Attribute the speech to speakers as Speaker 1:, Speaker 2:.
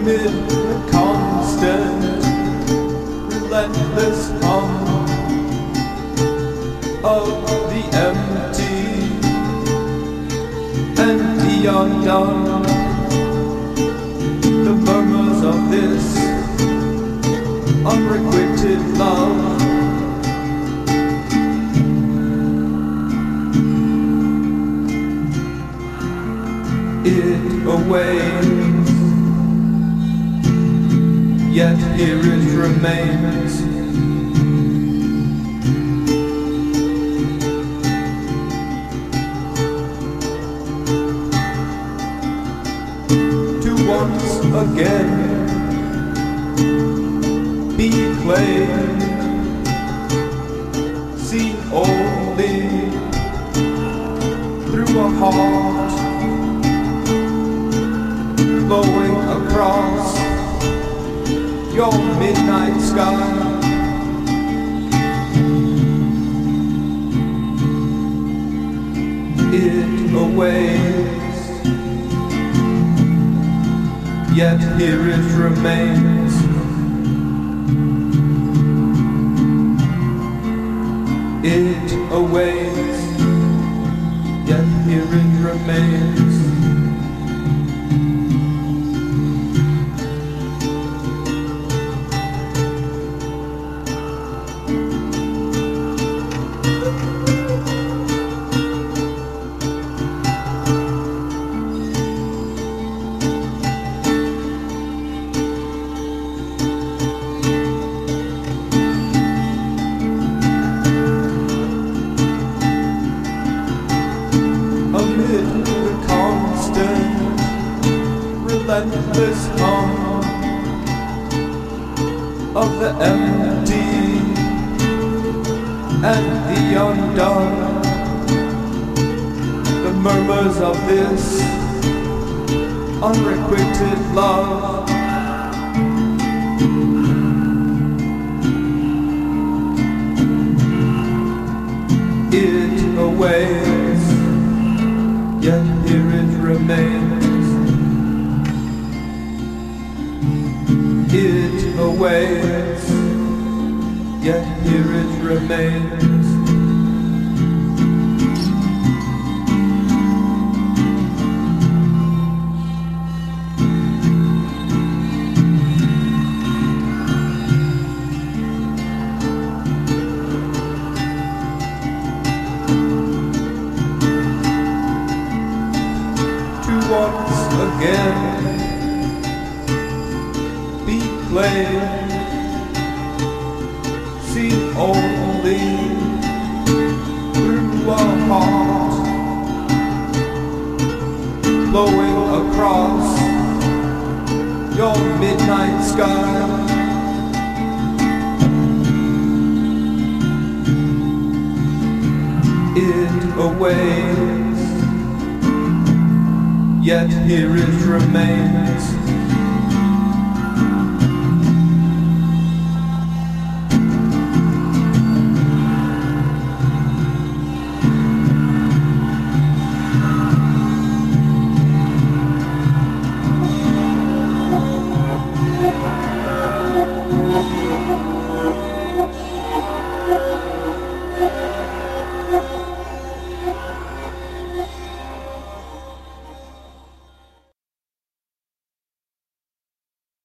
Speaker 1: amid the constant, relentless hum of the empty and the undone, the murmurs of this unrequited love. It awaits, yet here it remains. To once again be claimed, seen only through a heart blowing across your midnight sky. It awaits, yet here it remains. It awaits, yet here it remains. Amid the constant, relentless hum of the empty and the undone, the murmurs of this unrequited love. It awaits, yet here it remains. It awaits, yet here it remains. Once again be claimed, seen only through a heart blowing across your midnight sky. It awaits, yet here it remains.